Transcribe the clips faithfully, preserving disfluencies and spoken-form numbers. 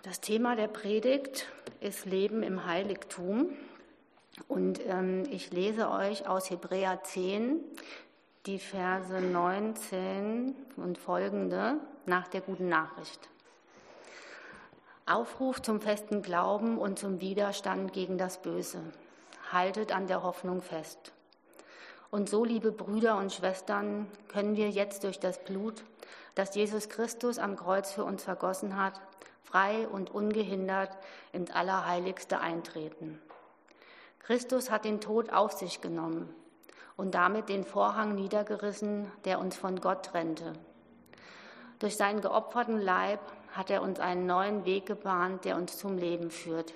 Das Thema der Predigt ist Leben im Heiligtum und ähm, ich lese euch aus Hebräer zehn die Verse neunzehn und folgende nach der guten Nachricht. Aufruf zum festen Glauben und zum Widerstand gegen das Böse. Haltet an der Hoffnung fest. Und so, liebe Brüder und Schwestern, können wir jetzt durch das Blut, das Jesus Christus am Kreuz für uns vergossen hat, frei und ungehindert ins Allerheiligste eintreten. Christus hat den Tod auf sich genommen und damit den Vorhang niedergerissen, der uns von Gott trennte. Durch seinen geopferten Leib hat er uns einen neuen Weg gebahnt, der uns zum Leben führt.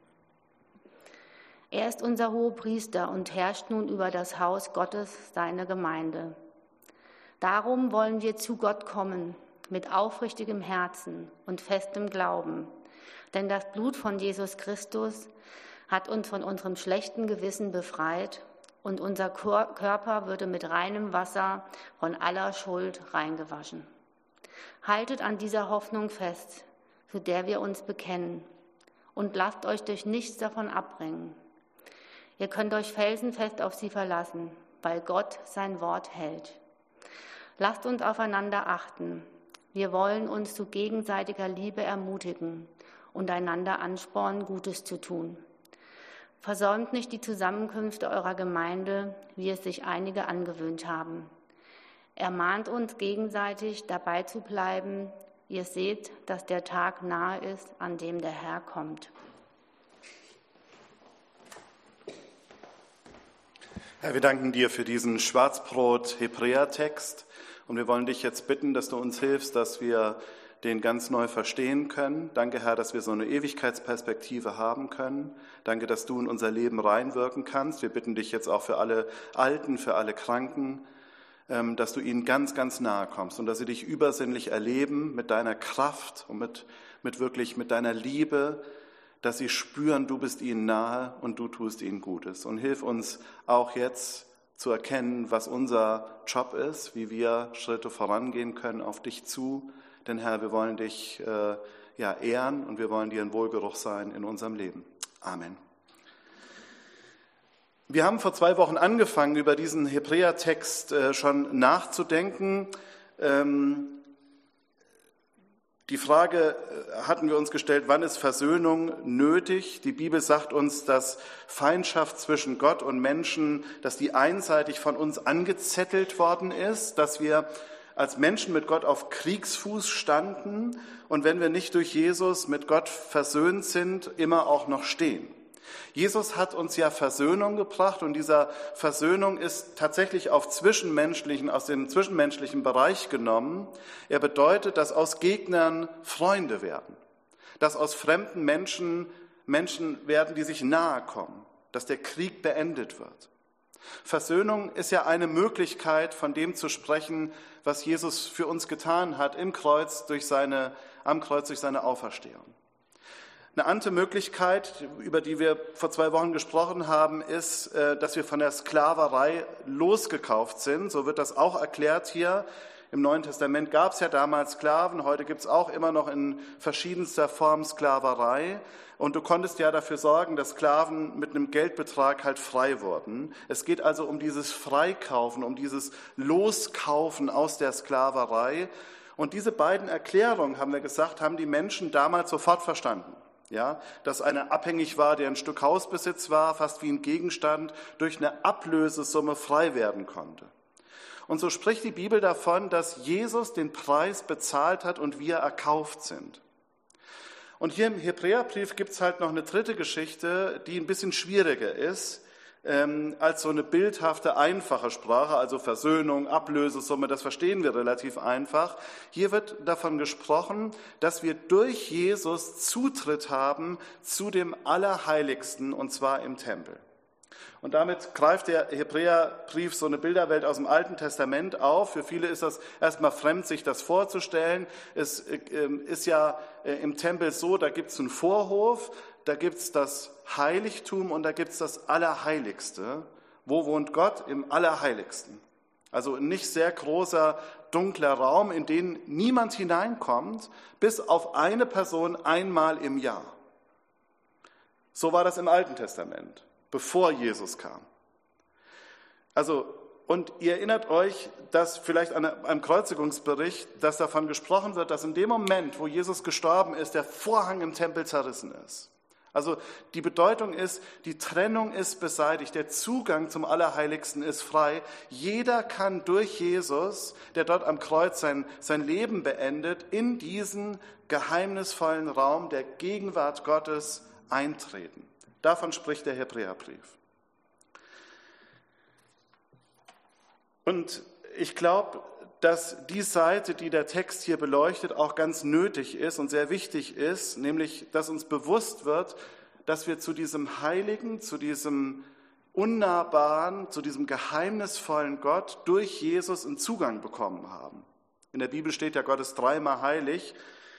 Er ist unser Hohepriester und herrscht nun über das Haus Gottes, seine Gemeinde. Darum wollen wir zu Gott kommen, mit aufrichtigem Herzen und festem Glauben. Denn das Blut von Jesus Christus hat uns von unserem schlechten Gewissen befreit und unser Körper würde mit reinem Wasser von aller Schuld reingewaschen. Haltet an dieser Hoffnung fest, zu der wir uns bekennen, und lasst euch durch nichts davon abbringen. Ihr könnt euch felsenfest auf sie verlassen, weil Gott sein Wort hält. Lasst uns aufeinander achten. Wir wollen uns zu gegenseitiger Liebe ermutigen und einander anspornen, Gutes zu tun. Versäumt nicht die Zusammenkünfte eurer Gemeinde, wie es sich einige angewöhnt haben. Ermahnt uns gegenseitig, dabei zu bleiben. Ihr seht, dass der Tag nahe ist, an dem der Herr kommt. Herr, wir danken dir für diesen Schwarzbrot-Hebräer-Text und wir wollen dich jetzt bitten, dass du uns hilfst, dass wir den ganz neu verstehen können. Danke, Herr, dass wir so eine Ewigkeitsperspektive haben können. Danke, dass du in unser Leben reinwirken kannst. Wir bitten dich jetzt auch für alle Alten, für alle Kranken, dass du ihnen ganz, ganz nahe kommst und dass sie dich übersinnlich erleben mit deiner Kraft und mit, mit wirklich mit deiner Liebe, dass sie spüren, du bist ihnen nahe und du tust ihnen Gutes. Und hilf uns auch jetzt zu erkennen, was unser Job ist, wie wir Schritte vorangehen können auf dich zu. Denn Herr, wir wollen dich äh, ja, ehren und wir wollen dir ein Wohlgeruch sein in unserem Leben. Amen. Wir haben vor zwei Wochen angefangen, über diesen Hebräer-Text äh, schon nachzudenken. Ähm, Die Frage hatten wir uns gestellt, wann ist Versöhnung nötig? Die Bibel sagt uns, dass Feindschaft zwischen Gott und Menschen, dass die einseitig von uns angezettelt worden ist, dass wir als Menschen mit Gott auf Kriegsfuß standen und wenn wir nicht durch Jesus mit Gott versöhnt sind, immer auch noch stehen. Jesus hat uns ja Versöhnung gebracht und dieser Versöhnung ist tatsächlich auf zwischenmenschlichen, aus dem zwischenmenschlichen Bereich genommen. Er bedeutet, dass aus Gegnern Freunde werden, dass aus fremden Menschen Menschen werden, die sich nahe kommen, dass der Krieg beendet wird. Versöhnung ist ja eine Möglichkeit, von dem zu sprechen, was Jesus für uns getan hat im Kreuz durch seine, am Kreuz durch seine Auferstehung. Eine andere Möglichkeit, über die wir vor zwei Wochen gesprochen haben, ist, dass wir von der Sklaverei losgekauft sind. So wird das auch erklärt hier. Im Neuen Testament gab es ja damals Sklaven, heute gibt es auch immer noch in verschiedenster Form Sklaverei. Und du konntest ja dafür sorgen, dass Sklaven mit einem Geldbetrag halt frei wurden. Es geht also um dieses Freikaufen, um dieses Loskaufen aus der Sklaverei. Und diese beiden Erklärungen, haben wir gesagt, haben die Menschen damals sofort verstanden. Ja, dass einer abhängig war, der ein Stück Hausbesitz war, fast wie ein Gegenstand, durch eine Ablösesumme frei werden konnte. Und so spricht die Bibel davon, dass Jesus den Preis bezahlt hat und wir erkauft sind. Und hier im Hebräerbrief gibt es halt noch eine dritte Geschichte, die ein bisschen schwieriger ist, ähm, als so eine bildhafte, einfache Sprache, also Versöhnung, Ablösesumme, das verstehen wir relativ einfach. Hier wird davon gesprochen, dass wir durch Jesus Zutritt haben zu dem Allerheiligsten, und zwar im Tempel. Und damit greift der Hebräerbrief so eine Bilderwelt aus dem Alten Testament auf. Für viele ist das erstmal fremd, sich das vorzustellen. Es ist ja im Tempel so, da gibt es einen Vorhof, da gibt es das Heiligtum und da gibt es das Allerheiligste. Wo wohnt Gott? Im Allerheiligsten. Also ein nicht sehr großer dunkler Raum, in den niemand hineinkommt, bis auf eine Person einmal im Jahr. So war das im Alten Testament, bevor Jesus kam. Also, und ihr erinnert euch, dass vielleicht an einem Kreuzigungsbericht, dass davon gesprochen wird, dass in dem Moment, wo Jesus gestorben ist, der Vorhang im Tempel zerrissen ist. Also die Bedeutung ist, die Trennung ist beseitigt, der Zugang zum Allerheiligsten ist frei. Jeder kann durch Jesus, der dort am Kreuz sein, sein Leben beendet, in diesen geheimnisvollen Raum der Gegenwart Gottes eintreten. Davon spricht der Hebräerbrief. Und ich glaube, dass die Seite, die der Text hier beleuchtet, auch ganz nötig ist und sehr wichtig ist, nämlich, dass uns bewusst wird, dass wir zu diesem Heiligen, zu diesem Unnahbaren, zu diesem geheimnisvollen Gott durch Jesus einen Zugang bekommen haben. In der Bibel steht ja, Gott ist dreimal heilig,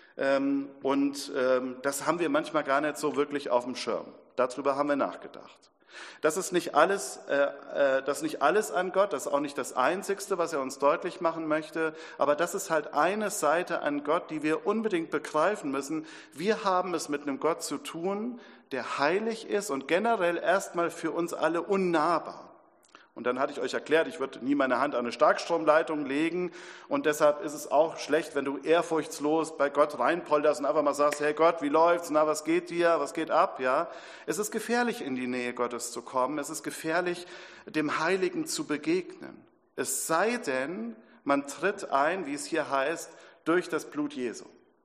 und das haben wir manchmal gar nicht so wirklich auf dem Schirm. Darüber haben wir nachgedacht. Das ist nicht alles, äh, das ist nicht alles an Gott, das ist auch nicht das Einzigste, was er uns deutlich machen möchte, aber das ist halt eine Seite an Gott, die wir unbedingt begreifen müssen. Wir haben es mit einem Gott zu tun, der heilig ist und generell erstmal für uns alle unnahbar. Und dann hatte ich euch erklärt, ich würde nie meine Hand an eine Starkstromleitung legen und deshalb ist es auch schlecht, wenn du ehrfurchtslos bei Gott reinpolterst und einfach mal sagst, hey Gott, wie läuft's, na, was geht dir, was geht ab, ja? Es ist gefährlich, in die Nähe Gottes zu kommen, es ist gefährlich, dem Heiligen zu begegnen. Es sei denn, man tritt ein, wie es hier heißt, durch das Blut Jesu.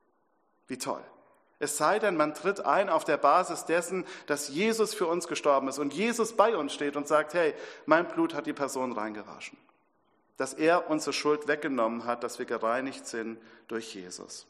Wie toll. Es sei denn, man tritt ein auf der Basis dessen, dass Jesus für uns gestorben ist und Jesus bei uns steht und sagt, hey, mein Blut hat die Person reingewaschen. Dass er unsere Schuld weggenommen hat, dass wir gereinigt sind durch Jesus.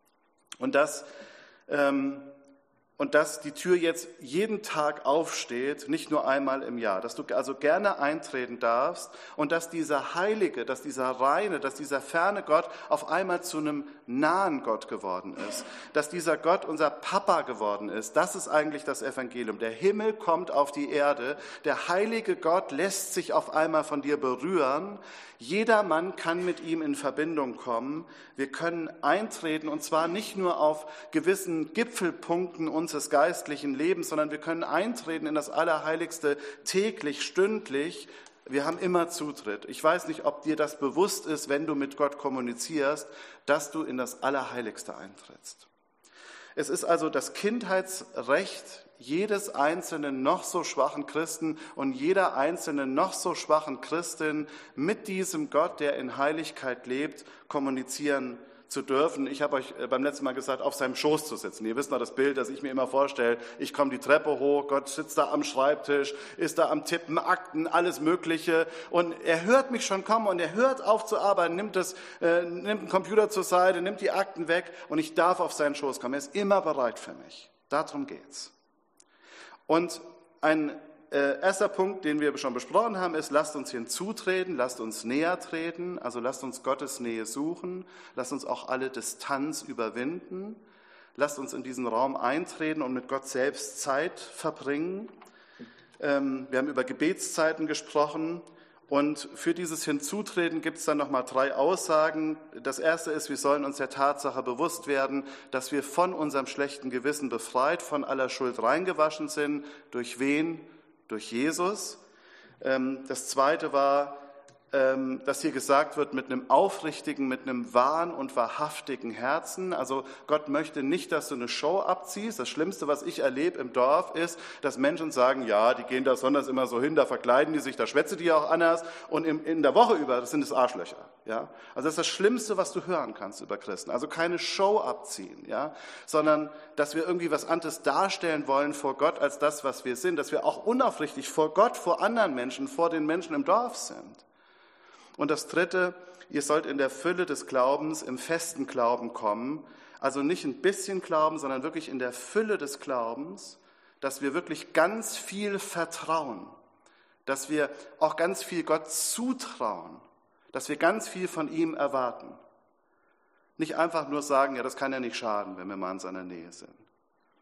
Und dass, ähm, und dass die Tür jetzt jeden Tag aufsteht, nicht nur einmal im Jahr. Dass du also gerne eintreten darfst und dass dieser Heilige, dass dieser reine, dass dieser ferne Gott auf einmal zu einem nahen Gott geworden ist. Dass dieser Gott unser Papa geworden ist. Das ist eigentlich das Evangelium. Der Himmel kommt auf die Erde. Der heilige Gott lässt sich auf einmal von dir berühren. Jeder Mann kann mit ihm in Verbindung kommen. Wir können eintreten und zwar nicht nur auf gewissen Gipfelpunkten unseres geistlichen Lebens, sondern wir können eintreten in das Allerheiligste täglich, stündlich. Wir haben immer Zutritt. Ich weiß nicht, ob dir das bewusst ist, wenn du mit Gott kommunizierst, dass du in das Allerheiligste eintrittst. Es ist also das Kindheitsrecht jedes einzelnen noch so schwachen Christen und jeder einzelnen noch so schwachen Christin mit diesem Gott, der in Heiligkeit lebt, kommunizieren zu dürfen. Ich habe euch beim letzten Mal gesagt, auf seinem Schoß zu sitzen. Ihr wisst noch das Bild, das ich mir immer vorstelle. Ich komme die Treppe hoch, Gott sitzt da am Schreibtisch, ist da am Tippen, Akten, alles Mögliche. Und er hört mich schon kommen und er hört auf zu arbeiten, nimmt, das, äh, nimmt den Computer zur Seite, nimmt die Akten weg und ich darf auf seinen Schoß kommen. Er ist immer bereit für mich. Darum geht's. Und ein äh, erster Punkt, den wir schon besprochen haben, ist, lasst uns hinzutreten, lasst uns näher treten, also lasst uns Gottes Nähe suchen, lasst uns auch alle Distanz überwinden, lasst uns in diesen Raum eintreten und mit Gott selbst Zeit verbringen. Ähm, wir haben über Gebetszeiten gesprochen und für dieses Hinzutreten gibt es dann nochmal drei Aussagen. Das erste ist, wir sollen uns der Tatsache bewusst werden, dass wir von unserem schlechten Gewissen befreit, von aller Schuld reingewaschen sind. Durch wen? Durch Jesus. Das zweite war, dass hier gesagt wird, mit einem aufrichtigen, mit einem wahren und wahrhaftigen Herzen. Also Gott möchte nicht, dass du eine Show abziehst. Das Schlimmste, was ich erlebe im Dorf, ist, dass Menschen sagen, ja, die gehen da sonntags immer so hin, da verkleiden die sich, da schwätzen die auch anders. Und in der Woche über, das sind es Arschlöcher. Ja? Also das ist das Schlimmste, was du hören kannst über Christen. Also keine Show abziehen, ja? Sondern dass wir irgendwie was anderes darstellen wollen vor Gott, als das, was wir sind. Dass wir auch unaufrichtig vor Gott, vor anderen Menschen, vor den Menschen im Dorf sind. Und das Dritte, ihr sollt in der Fülle des Glaubens, im festen Glauben kommen, also nicht ein bisschen Glauben, sondern wirklich in der Fülle des Glaubens, dass wir wirklich ganz viel vertrauen, dass wir auch ganz viel Gott zutrauen, dass wir ganz viel von ihm erwarten. Nicht einfach nur sagen, ja, das kann ja nicht schaden, wenn wir mal in seiner Nähe sind.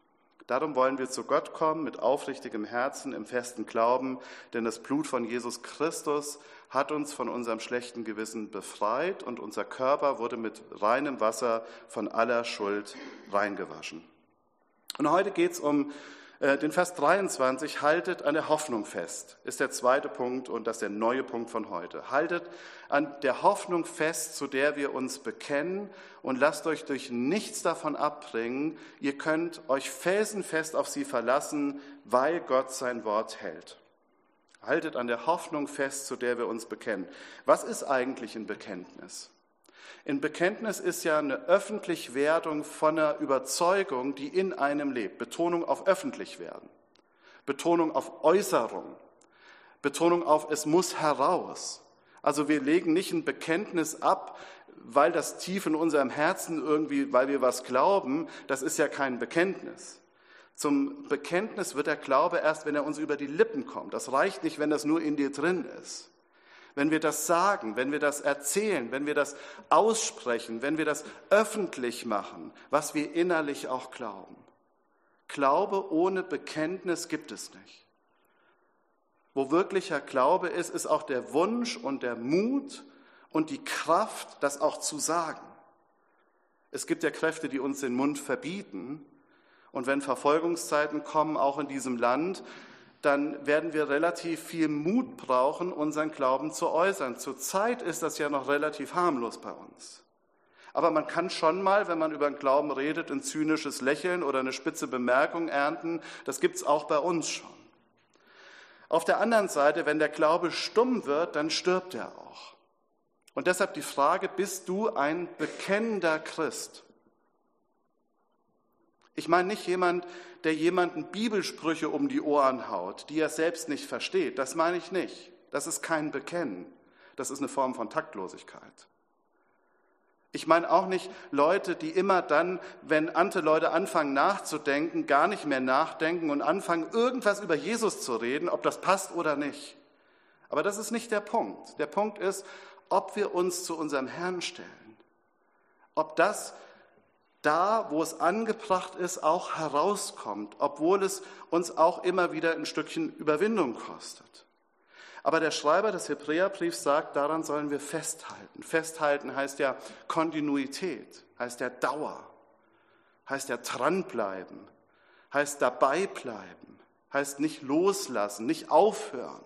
Darum wollen wir zu Gott kommen mit aufrichtigem Herzen, im festen Glauben, denn das Blut von Jesus Christus hat uns von unserem schlechten Gewissen befreit und unser Körper wurde mit reinem Wasser von aller Schuld reingewaschen. Und heute geht es um äh, den Vers dreiundzwanzig, haltet an der Hoffnung fest, ist der zweite Punkt und das ist der neue Punkt von heute. Haltet an der Hoffnung fest, zu der wir uns bekennen und lasst euch durch nichts davon abbringen. Ihr könnt euch felsenfest auf sie verlassen, weil Gott sein Wort hält. Haltet an der Hoffnung fest, zu der wir uns bekennen. Was ist eigentlich ein Bekenntnis? Ein Bekenntnis ist ja eine Öffentlichwerdung von einer Überzeugung, die in einem lebt. Betonung auf öffentlich werden, Betonung auf Äußerung, Betonung auf es muss heraus. Also wir legen nicht ein Bekenntnis ab, weil das tief in unserem Herzen irgendwie, weil wir was glauben, das ist ja kein Bekenntnis. Zum Bekenntnis wird der Glaube erst, wenn er uns über die Lippen kommt. Das reicht nicht, wenn das nur in dir drin ist. Wenn wir das sagen, wenn wir das erzählen, wenn wir das aussprechen, wenn wir das öffentlich machen, was wir innerlich auch glauben. Glaube ohne Bekenntnis gibt es nicht. Wo wirklicher Glaube ist, ist auch der Wunsch und der Mut und die Kraft, das auch zu sagen. Es gibt ja Kräfte, die uns den Mund verbieten. Und wenn Verfolgungszeiten kommen, auch in diesem Land, dann werden wir relativ viel Mut brauchen, unseren Glauben zu äußern. Zurzeit ist das ja noch relativ harmlos bei uns. Aber man kann schon mal, wenn man über den Glauben redet, ein zynisches Lächeln oder eine spitze Bemerkung ernten. Das gibt es auch bei uns schon. Auf der anderen Seite, wenn der Glaube stumm wird, dann stirbt er auch. Und deshalb die Frage, bist du ein bekennender Christ? Ich meine nicht jemand, der jemanden Bibelsprüche um die Ohren haut, die er selbst nicht versteht. Das meine ich nicht. Das ist kein Bekennen. Das ist eine Form von Taktlosigkeit. Ich meine auch nicht Leute, die immer dann, wenn andere Leute anfangen nachzudenken, gar nicht mehr nachdenken und anfangen, irgendwas über Jesus zu reden, ob das passt oder nicht. Aber das ist nicht der Punkt. Der Punkt ist, ob wir uns zu unserem Herrn stellen. Ob das da, wo es angebracht ist, auch herauskommt, obwohl es uns auch immer wieder ein Stückchen Überwindung kostet. Aber der Schreiber des Hebräerbriefs sagt, daran sollen wir festhalten. Festhalten heißt ja Kontinuität, heißt ja Dauer, heißt ja dranbleiben, heißt dabei bleiben, heißt nicht loslassen, nicht aufhören.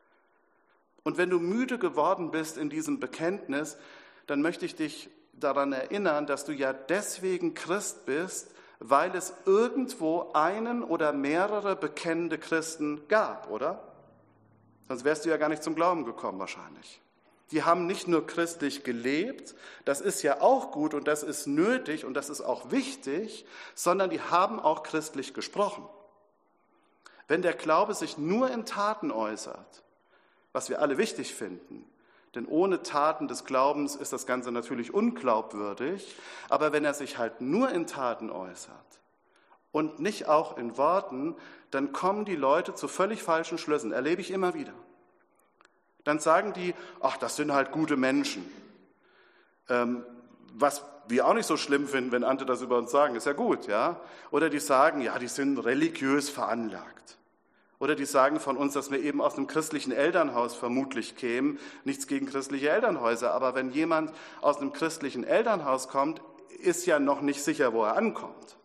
Und wenn du müde geworden bist in diesem Bekenntnis, dann möchte ich dich daran erinnern, dass du ja deswegen Christ bist, weil es irgendwo einen oder mehrere bekennende Christen gab, oder? Sonst wärst du ja gar nicht zum Glauben gekommen wahrscheinlich. Die haben nicht nur christlich gelebt, das ist ja auch gut und das ist nötig und das ist auch wichtig, sondern die haben auch christlich gesprochen. Wenn der Glaube sich nur in Taten äußert, was wir alle wichtig finden, denn ohne Taten des Glaubens ist das Ganze natürlich unglaubwürdig. Aber wenn er sich halt nur in Taten äußert und nicht auch in Worten, dann kommen die Leute zu völlig falschen Schlüssen. Erlebe ich immer wieder. Dann sagen die, ach, das sind halt gute Menschen. Ähm, was wir auch nicht so schlimm finden, wenn andere das über uns sagen, ist ja gut, ja. Oder die sagen, ja, die sind religiös veranlagt. Oder die sagen von uns, dass wir eben aus einem christlichen Elternhaus vermutlich kämen. Nichts gegen christliche Elternhäuser, aber wenn jemand aus einem christlichen Elternhaus kommt, ist ja noch nicht sicher, wo er ankommt.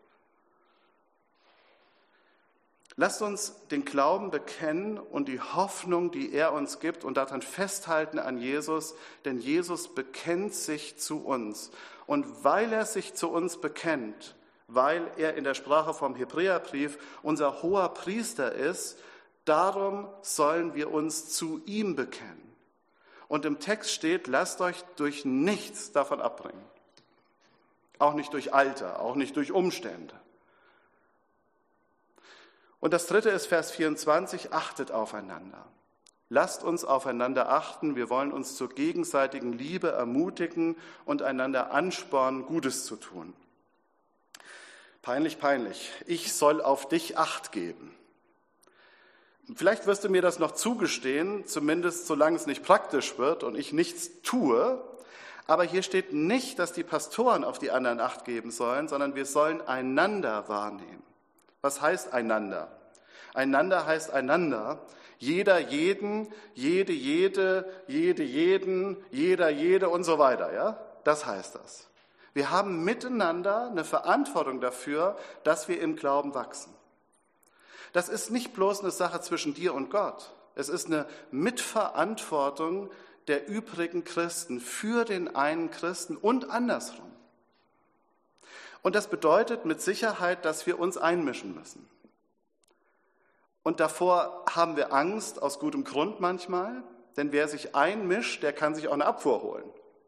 Lasst uns den Glauben bekennen und die Hoffnung, die er uns gibt, und daran festhalten an Jesus, denn Jesus bekennt sich zu uns. Und weil er sich zu uns bekennt, weil er in der Sprache vom Hebräerbrief unser hoher Priester ist, darum sollen wir uns zu ihm bekennen. Und im Text steht, lasst euch durch nichts davon abbringen. Auch nicht durch Alter, auch nicht durch Umstände. Und das dritte ist Vers vierundzwanzig, achtet aufeinander. Lasst uns aufeinander achten, wir wollen uns zur gegenseitigen Liebe ermutigen und einander anspornen, Gutes zu tun. Peinlich, peinlich. Ich soll auf dich Acht geben. Vielleicht wirst du mir das noch zugestehen, zumindest solange es nicht praktisch wird und ich nichts tue. Aber hier steht nicht, dass die Pastoren auf die anderen Acht geben sollen, sondern wir sollen einander wahrnehmen. Was heißt einander? Einander heißt einander. Jeder, jeden, jede, jede, jede, jeden, jeder, jede und so weiter. Ja? Das heißt das. Wir haben miteinander eine Verantwortung dafür, dass wir im Glauben wachsen. Das ist nicht bloß eine Sache zwischen dir und Gott. Es ist eine Mitverantwortung der übrigen Christen für den einen Christen und andersrum. Und das bedeutet mit Sicherheit, dass wir uns einmischen müssen. Und davor haben wir Angst, aus gutem Grund manchmal, denn wer sich einmischt, der kann sich auch eine Abfuhr holen.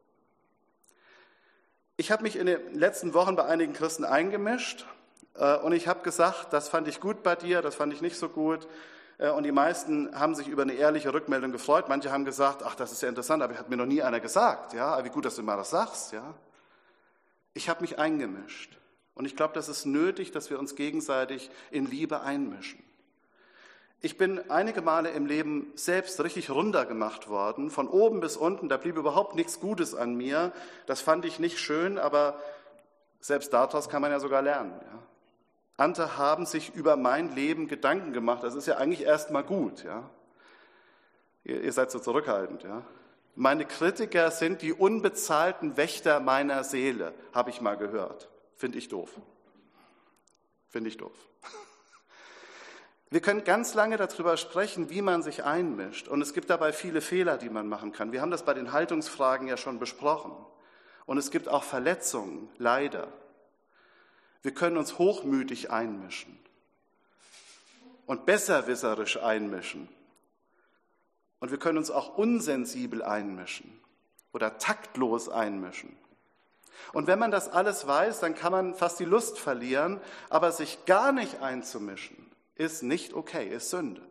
Ich habe mich in den letzten Wochen bei einigen Christen eingemischt äh, und ich habe gesagt, das fand ich gut bei dir, das fand ich nicht so gut. Äh, und die meisten haben sich über eine ehrliche Rückmeldung gefreut. Manche haben gesagt, ach, das ist ja interessant, aber hat mir noch nie einer gesagt. Ja, wie gut, dass du mal das sagst. Ja. Ich habe mich eingemischt und ich glaube, das ist nötig, dass wir uns gegenseitig in Liebe einmischen. Ich bin einige Male im Leben selbst richtig runtergemacht worden, von oben bis unten, da blieb überhaupt nichts Gutes an mir. Das fand ich nicht schön, aber selbst daraus kann man ja sogar lernen. Ja. Andere haben sich über mein Leben Gedanken gemacht, das ist ja eigentlich erstmal gut. Ja. Ihr, ihr seid so zurückhaltend. Ja. Meine Kritiker sind die unbezahlten Wächter meiner Seele, habe ich mal gehört. Finde ich doof. Finde ich doof. Wir können ganz lange darüber sprechen, wie man sich einmischt. Und es gibt dabei viele Fehler, die man machen kann. Wir haben das bei den Haltungsfragen ja schon besprochen. Und es gibt auch Verletzungen, leider. Wir können uns hochmütig einmischen und besserwisserisch einmischen. Und wir können uns auch unsensibel einmischen oder taktlos einmischen. Und wenn man das alles weiß, dann kann man fast die Lust verlieren, aber sich gar nicht einzumischen, ist nicht okay, ist Sünde.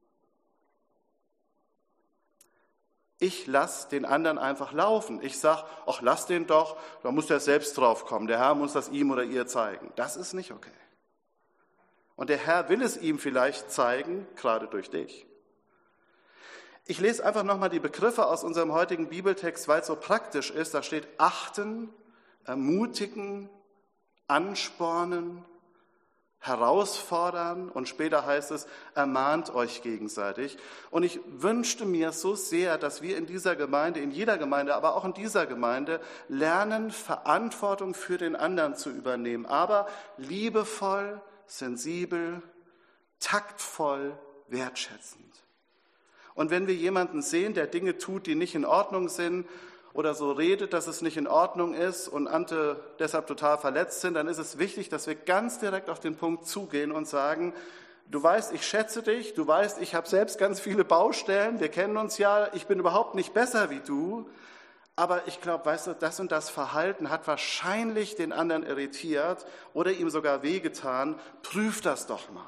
Ich lasse den anderen einfach laufen. Ich sage, ach, lass den doch, da muss der selbst drauf kommen. Der Herr muss das ihm oder ihr zeigen. Das ist nicht okay. Und der Herr will es ihm vielleicht zeigen, gerade durch dich. Ich lese einfach nochmal die Begriffe aus unserem heutigen Bibeltext, weil es so praktisch ist. Da steht achten, ermutigen, anspornen, herausfordern und später heißt es, ermahnt euch gegenseitig. Und ich wünschte mir so sehr, dass wir in dieser Gemeinde, in jeder Gemeinde, aber auch in dieser Gemeinde lernen, Verantwortung für den anderen zu übernehmen, aber liebevoll, sensibel, taktvoll, wertschätzend. Und wenn wir jemanden sehen, der Dinge tut, die nicht in Ordnung sind, oder so redet, dass es nicht in Ordnung ist und andere deshalb total verletzt sind, dann ist es wichtig, dass wir ganz direkt auf den Punkt zugehen und sagen, du weißt, ich schätze dich, du weißt, ich habe selbst ganz viele Baustellen, wir kennen uns ja, ich bin überhaupt nicht besser wie du, aber ich glaube, weißt du, das und das Verhalten hat wahrscheinlich den anderen irritiert oder ihm sogar wehgetan, prüf das doch mal.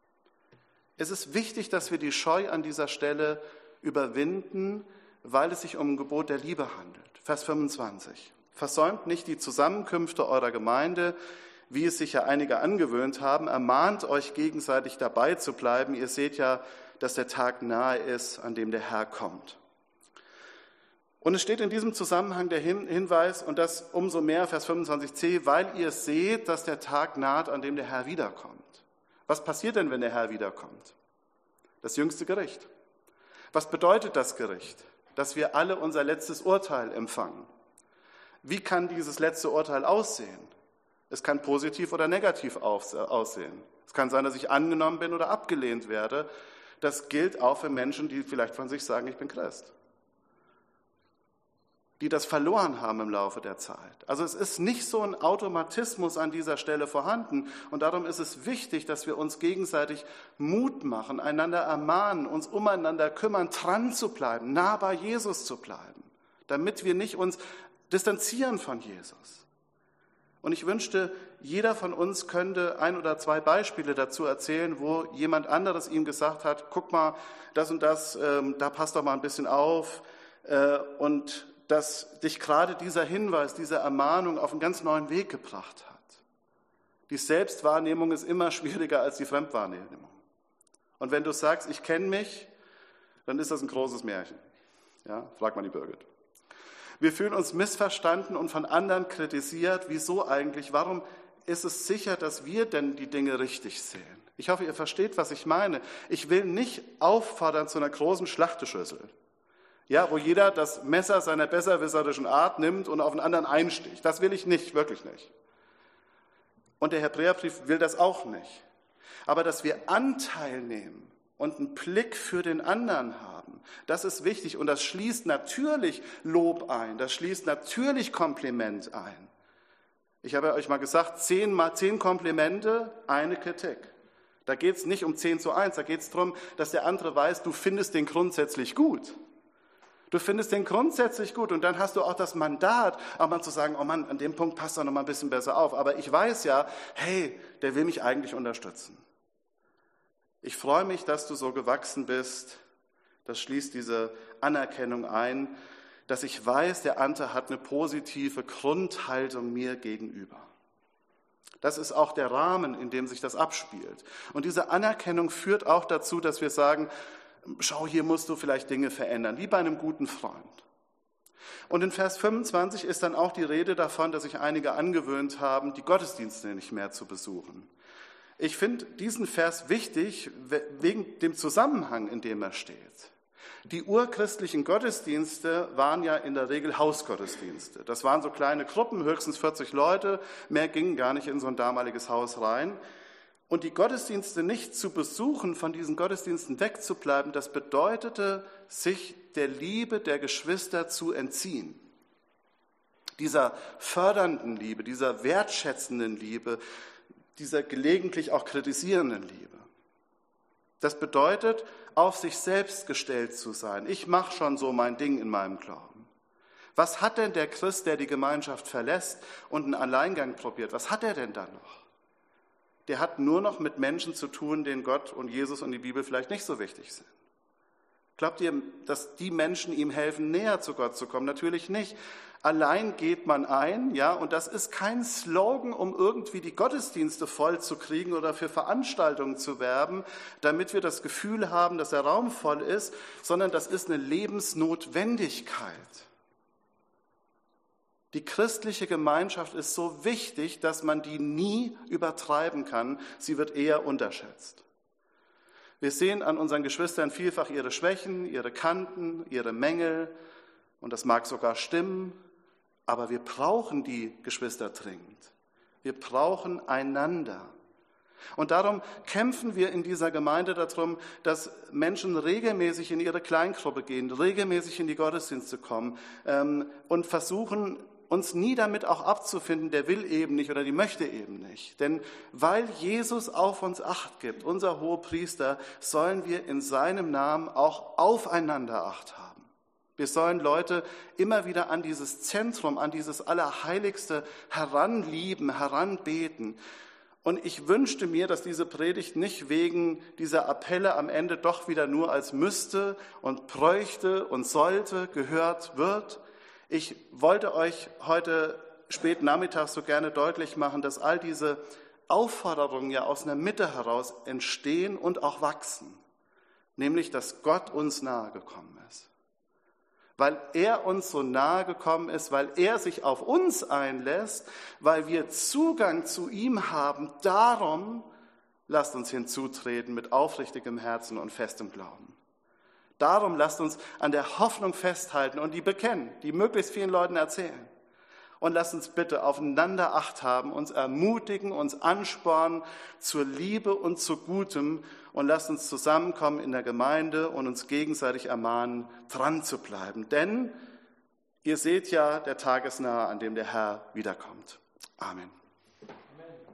Es ist wichtig, dass wir die Scheu an dieser Stelle überwinden, weil es sich um ein Gebot der Liebe handelt. Vers fünfundzwanzig. Versäumt nicht die Zusammenkünfte eurer Gemeinde, wie es sich ja einige angewöhnt haben. Ermahnt euch gegenseitig dabei zu bleiben. Ihr seht ja, dass der Tag nahe ist, an dem der Herr kommt. Und es steht in diesem Zusammenhang der Hinweis, und das umso mehr, Vers fünfundzwanzig c, weil ihr seht, dass der Tag naht, an dem der Herr wiederkommt. Was passiert denn, wenn der Herr wiederkommt? Das jüngste Gericht. Was bedeutet das Gericht? Dass wir alle unser letztes Urteil empfangen. Wie kann dieses letzte Urteil aussehen? Es kann positiv oder negativ aussehen. Es kann sein, dass ich angenommen bin oder abgelehnt werde. Das gilt auch für Menschen, die vielleicht von sich sagen, ich bin Christ. Die das verloren haben im Laufe der Zeit. Also es ist nicht so ein Automatismus an dieser Stelle vorhanden. Und darum ist es wichtig, dass wir uns gegenseitig Mut machen, einander ermahnen, uns umeinander kümmern, dran zu bleiben, nah bei Jesus zu bleiben, damit wir nicht uns distanzieren von Jesus. Und ich wünschte, jeder von uns könnte ein oder zwei Beispiele dazu erzählen, wo jemand anderes ihm gesagt hat, guck mal, das und das, ähm, da passt doch mal ein bisschen auf. Äh, und dass dich gerade dieser Hinweis, diese Ermahnung auf einen ganz neuen Weg gebracht hat. Die Selbstwahrnehmung ist immer schwieriger als die Fremdwahrnehmung. Und wenn du sagst, ich kenne mich, dann ist das ein großes Märchen. Ja, frag mal die Birgit. Wir fühlen uns missverstanden und von anderen kritisiert. Wieso eigentlich? Warum ist es sicher, dass wir denn die Dinge richtig sehen. Ich hoffe, ihr versteht, was ich meine. Ich will nicht auffordern zu einer großen Schlachteschüssel, ja, wo jeder das Messer seiner besserwisserischen Art nimmt und auf einen anderen einsticht. Das will ich nicht, wirklich nicht. Und der Hebräerbrief will das auch nicht. Aber dass wir Anteil nehmen und einen Blick für den anderen haben, das ist wichtig. Und das schließt natürlich Lob ein, das schließt natürlich Kompliment ein. Ich habe euch mal gesagt, zehn, mal zehn Komplimente, eine Kritik. Da geht es nicht um zehn zu eins, da geht es darum, dass der andere weiß, du findest den grundsätzlich gut. Du findest den grundsätzlich gut und dann hast du auch das Mandat, auch mal zu sagen, oh Mann, an dem Punkt passt er noch mal ein bisschen besser auf. Aber ich weiß ja, hey, der will mich eigentlich unterstützen. Ich freue mich, dass du so gewachsen bist. Das schließt diese Anerkennung ein, dass ich weiß, der andere hat eine positive Grundhaltung mir gegenüber. Das ist auch der Rahmen, in dem sich das abspielt. Und diese Anerkennung führt auch dazu, dass wir sagen, schau, hier musst du vielleicht Dinge verändern, wie bei einem guten Freund. Und in Vers fünfundzwanzig ist dann auch die Rede davon, dass sich einige angewöhnt haben, die Gottesdienste nicht mehr zu besuchen. Ich finde diesen Vers wichtig wegen dem Zusammenhang, in dem er steht. Die urchristlichen Gottesdienste waren ja in der Regel Hausgottesdienste. Das waren so kleine Gruppen, höchstens vierzig Leute, mehr gingen gar nicht in so ein damaliges Haus rein. Und die Gottesdienste nicht zu besuchen, von diesen Gottesdiensten wegzubleiben, das bedeutete, sich der Liebe der Geschwister zu entziehen. Dieser fördernden Liebe, dieser wertschätzenden Liebe, dieser gelegentlich auch kritisierenden Liebe. Das bedeutet, auf sich selbst gestellt zu sein. Ich mache schon so mein Ding in meinem Glauben. Was hat denn der Christ, der die Gemeinschaft verlässt und einen Alleingang probiert, was hat er denn da noch? Der hat nur noch mit Menschen zu tun, denen Gott und Jesus und die Bibel vielleicht nicht so wichtig sind. Glaubt ihr, dass die Menschen ihm helfen, näher zu Gott zu kommen? Natürlich nicht. Allein geht man ein, ja, und das ist kein Slogan, um irgendwie die Gottesdienste voll zu kriegen oder für Veranstaltungen zu werben, damit wir das Gefühl haben, dass der Raum voll ist, sondern das ist eine Lebensnotwendigkeit. Die christliche Gemeinschaft ist so wichtig, dass man die nie übertreiben kann. Sie wird eher unterschätzt. Wir sehen an unseren Geschwistern vielfach ihre Schwächen, ihre Kanten, ihre Mängel. Und das mag sogar stimmen, aber wir brauchen die Geschwister dringend. Wir brauchen einander. Und darum kämpfen wir in dieser Gemeinde darum, dass Menschen regelmäßig in ihre Kleingruppe gehen, regelmäßig in die Gottesdienste kommen ähm, und versuchen, uns nie damit auch abzufinden, der will eben nicht oder die möchte eben nicht. Denn weil Jesus auf uns Acht gibt, unser Hohepriester, sollen wir in seinem Namen auch aufeinander Acht haben. Wir sollen Leute immer wieder an dieses Zentrum, an dieses Allerheiligste heranlieben, heranbeten. Und ich wünschte mir, dass diese Predigt nicht wegen dieser Appelle am Ende doch wieder nur als müsste und bräuchte und sollte gehört wird. Ich wollte euch heute spät nachmittags so gerne deutlich machen, dass all diese Aufforderungen ja aus einer Mitte heraus entstehen und auch wachsen. Nämlich, dass Gott uns nahe gekommen ist. Weil er uns so nahe gekommen ist, weil er sich auf uns einlässt, weil wir Zugang zu ihm haben. Darum lasst uns hinzutreten mit aufrichtigem Herzen und festem Glauben. Darum lasst uns an der Hoffnung festhalten und die bekennen, die möglichst vielen Leuten erzählen. Und lasst uns bitte aufeinander Acht haben, uns ermutigen, uns anspornen zur Liebe und zu Gutem und lasst uns zusammenkommen in der Gemeinde und uns gegenseitig ermahnen, dran zu bleiben. Denn ihr seht ja, der Tag ist nahe, an dem der Herr wiederkommt. Amen.